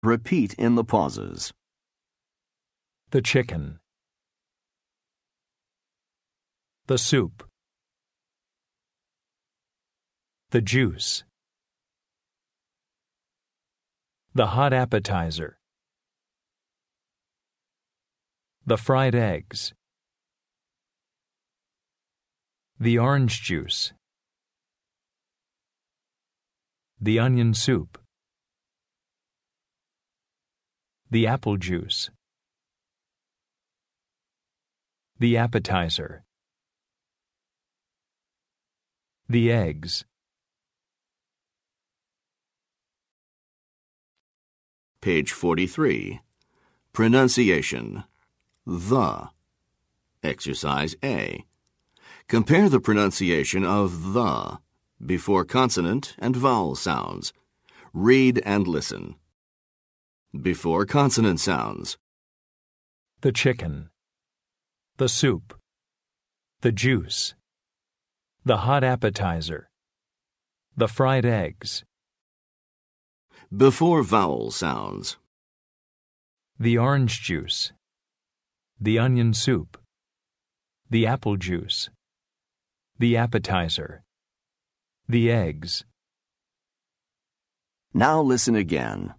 Repeat in the pauses. The chicken. The soup. The juice. The hot appetizer. The fried eggs. The orange juice. The onion soup. The apple juice. The appetizer. The eggs. Page 43. Pronunciation. The. Exercise A. Compare the pronunciation of the before consonant and vowel sounds. Read and listen. Before consonant sounds. The chicken. The soup. The juice. The hot appetizer. The fried eggs. Before vowel sounds. The orange juice. The onion soup. The apple juice. The appetizer. The eggs. Now listen again.